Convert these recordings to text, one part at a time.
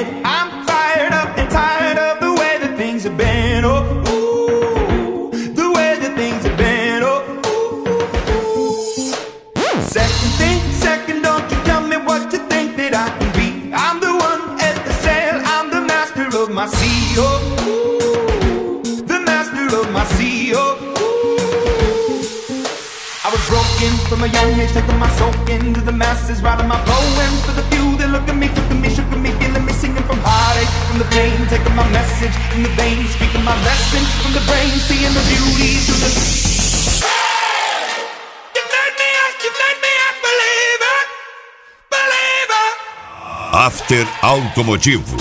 I'm fired up and tired of the way that things have been. Oh, ooh, the way that things have been. Oh, ooh. Second thing, second, don't you tell me what you think that I can be. I'm the one at the sail, I'm the master of my sea. Oh, ooh, the master of my sea. Oh, I was broken from a young age, taking my soul into the masses, writing my poems for the few that look at me, took at me, shook at me, feeling me, singing from heartache, from the pain, taking my message from the veins, speaking my lesson from the brain, seeing the beauty through the. You made me a believer, believer. After Automotivo.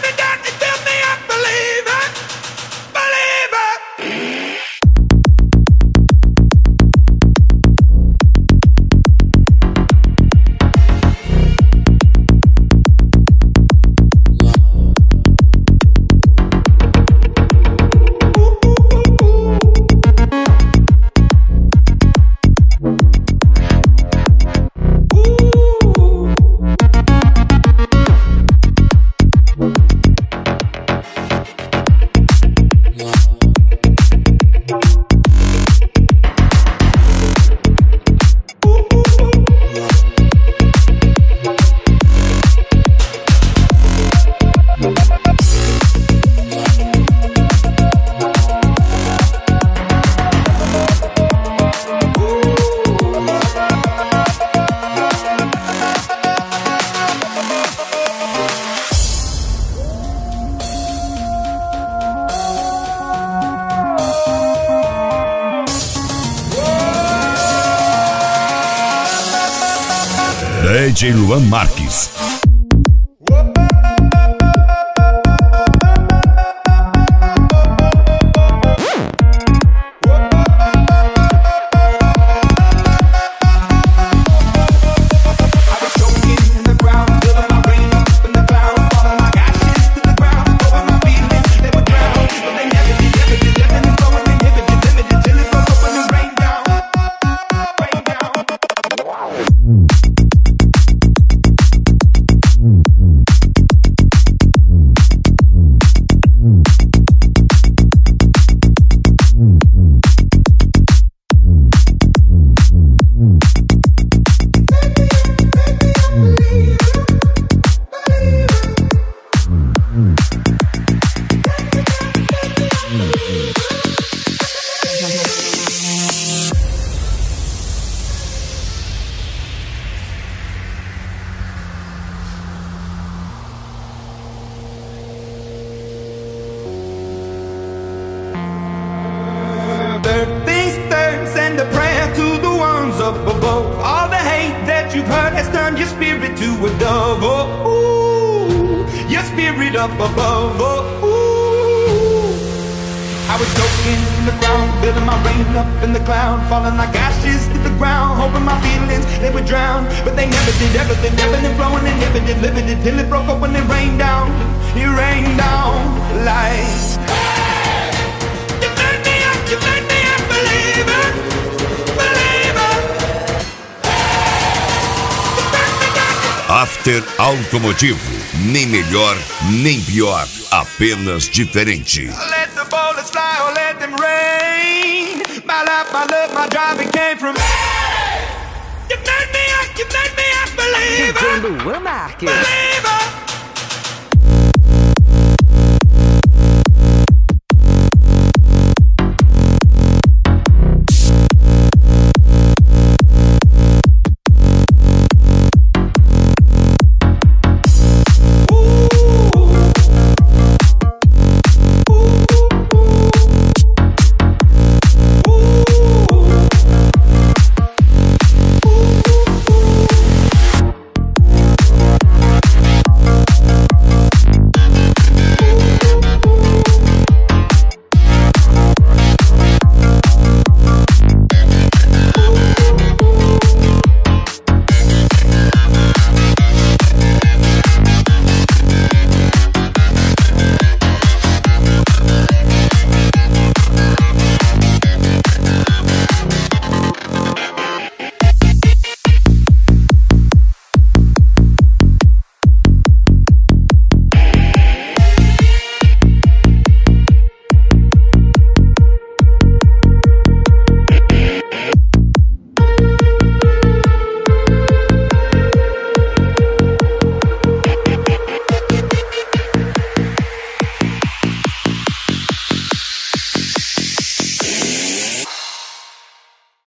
DJ Luan Marques. After Automotivo, nem melhor, nem pior, apenas diferente. Let the bullets fly or let them rain. My life, my love, my driving came from. You made me a believer. DJ Luan Marques. Believer.